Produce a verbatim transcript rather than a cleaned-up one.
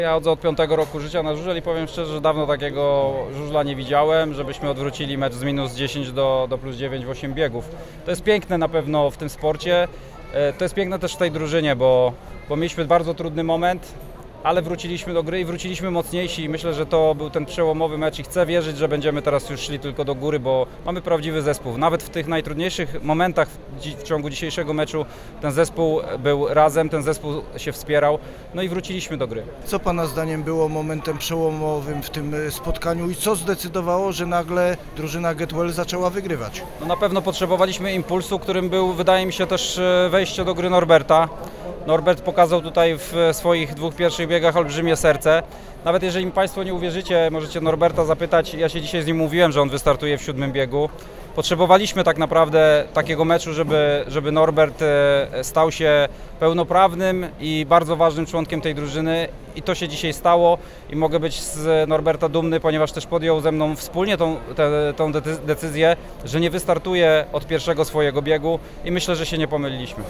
Ja chodzę od piątego roku życia na żużel i powiem szczerze, że dawno takiego żużla nie widziałem, żebyśmy odwrócili mecz z minus dziesięć do, do plus dziewięć w osiem biegów. To jest piękne na pewno w tym sporcie, to jest piękne też w tej drużynie, bo, bo mieliśmy bardzo trudny moment, ale wróciliśmy do gry i wróciliśmy mocniejsi i myślę, że to był ten przełomowy mecz i chcę wierzyć, że będziemy teraz już szli tylko do góry, bo mamy prawdziwy zespół. Nawet w tych najtrudniejszych momentach w, w ciągu dzisiejszego meczu ten zespół był razem, ten zespół się wspierał, no i wróciliśmy do gry. Co Pana zdaniem było momentem przełomowym w tym spotkaniu i co zdecydowało, że nagle drużyna Getwell zaczęła wygrywać? No na pewno potrzebowaliśmy impulsu, którym był, wydaje mi się, też wejście do gry Norberta. Norbert pokazał tutaj w swoich dwóch pierwszych biegach olbrzymie serce. Nawet jeżeli mi Państwo nie uwierzycie, możecie Norberta zapytać, ja się dzisiaj z nim mówiłem, że on wystartuje w siódmym biegu. Potrzebowaliśmy tak naprawdę takiego meczu, żeby, żeby Norbert stał się pełnoprawnym i bardzo ważnym członkiem tej drużyny i to się dzisiaj stało i mogę być z Norberta dumny, ponieważ też podjął ze mną wspólnie tą, te, tą decyzję, że nie wystartuje od pierwszego swojego biegu i myślę, że się nie pomyliliśmy.